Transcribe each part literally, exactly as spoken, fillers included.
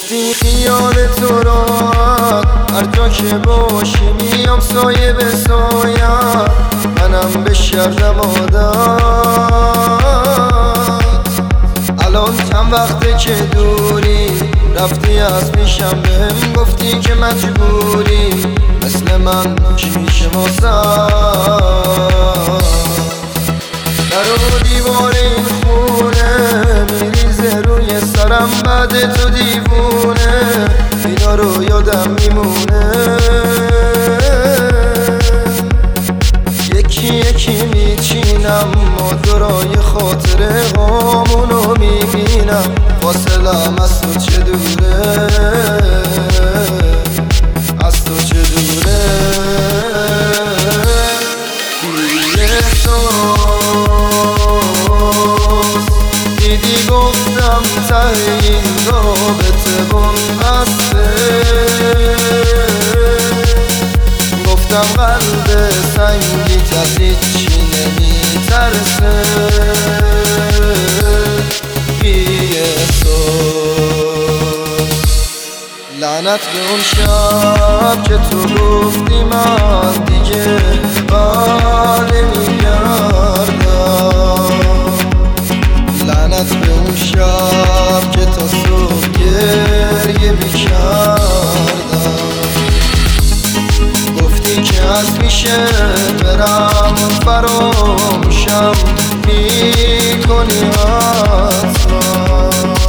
گفتی خیال تو راحت هر جا که باشی میام سایه به سایت، منم بشردم عادت. الان چند وقته که دوری رفتی از پیشم، بهم گفتی که مجبوری مثل من شیشه ماسم. در و دیوار این خونه میریزه روی سرم، بعد تو دیوونه اینا رو یادم میمونه. یکی یکی میچینم مادرای خاطره هامونو میبینم، فاصلم از تو چه دوره، از تو چه دوره. دیدی گفتم ته این رابطه بنبسته، گفتم قلب سنگیت از هیچی نمیترسه. لعنت به اون شب که تو گفتی من دیگه بر نمیگردم، لعنت به اون شب که تا صبح گریه میکردم. گفتی که از میشه برم فراموشم میکنی حتما،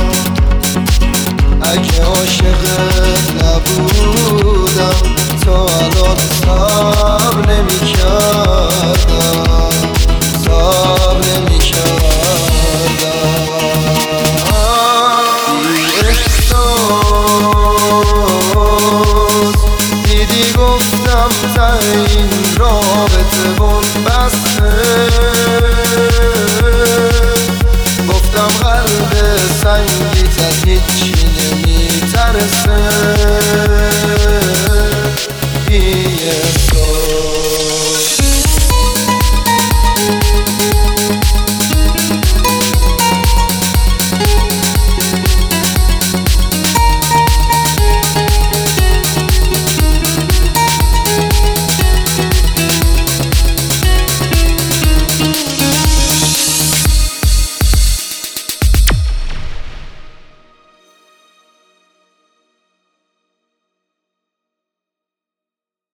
اگه عاشقت نبودم تا الان صبر نمیکردم، صبر نمیکردم. بی احساس دیدی گفتم ته این رابطه بنبسته، گفتم قلب سنگیت از هیچی نمیترسه.